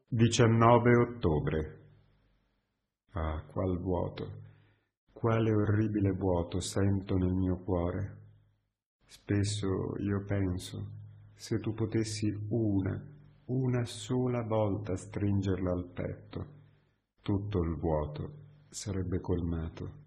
19 ottobre. Ah, qual vuoto, quale orribile vuoto sento nel mio cuore. Spesso io penso, se tu potessi una sola volta stringerla al petto, tutto il vuoto sarebbe colmato.